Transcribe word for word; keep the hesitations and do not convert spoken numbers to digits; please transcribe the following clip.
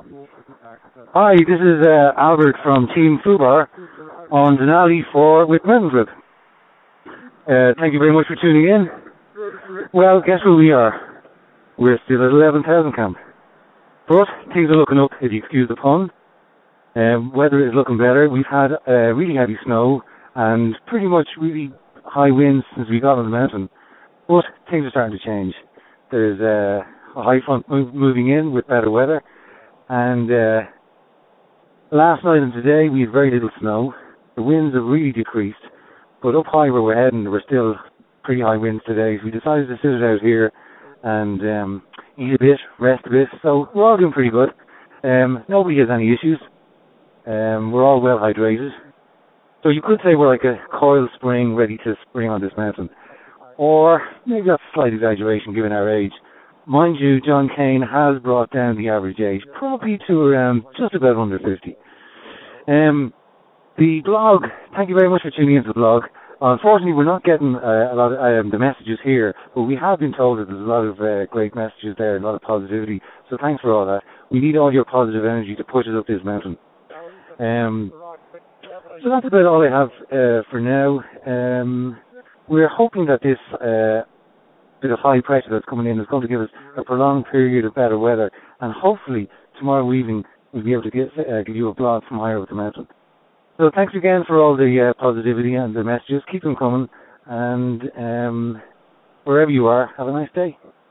Hi, this is uh, Albert from Team Fubar on Denali for with Mountain Group. Uh, thank you very much for tuning in. Well, guess where we are? We're still at eleven thousand camp. But things are looking up, if you excuse the pun. Um, weather is looking better. We've had uh, really heavy snow and pretty much really high winds since we got on the mountain. But things are starting to change. There's uh, a high front move, moving in with better weather. And uh, last night and today we had very little snow. The winds have really decreased. But up high where we're heading, there were still pretty high winds today. So we decided to sit it out here and um, eat a bit, rest a bit. So we're all doing pretty good. Um, nobody has any issues. Um, we're all well hydrated. So you could say we're like a coiled spring ready to spring on this mountain. Or maybe that's a slight exaggeration given our age. Mind you, John Kane has brought down the average age, probably to around just about under fifty. Um, the blog, thank you very much for tuning into the blog. Unfortunately, we're not getting uh, a lot of um, the messages here, but we have been told that there's a lot of uh, great messages there, a lot of positivity. So thanks for all that. We need all your positive energy to push us up this mountain. Um, so that's about all I have uh, for now. Um, we're hoping that this uh, bit of high pressure that's coming in is going to give us a prolonged period of better weather, and hopefully tomorrow evening we'll be able to get, uh, give you a blog from higher up the mountain. So thanks again for all the uh, positivity and the messages. Keep them coming, and um, wherever you are, have a nice day.